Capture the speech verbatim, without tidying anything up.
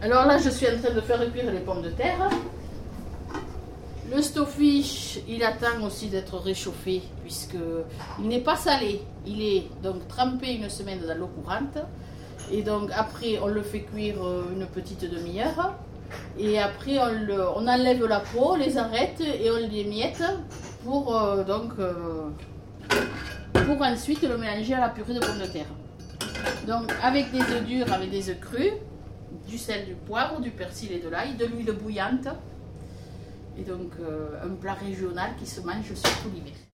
Alors là, je suis en train de faire cuire les pommes de terre. Le stockfish, il attend aussi d'être réchauffé puisque il n'est pas salé. Il est donc trempé une semaine dans l'eau courante. Et donc après, on le fait cuire une petite demi-heure. Et après, on, le, on enlève la peau, les arrête et on les miette pour, euh, donc, euh, pour ensuite le mélanger à la purée de pommes de terre. Donc avec des œufs durs, avec des œufs crus, du sel, du poivre, du persil et de l'ail, de l'huile bouillante. Et donc euh, un plat régional qui se mange surtout l'hiver.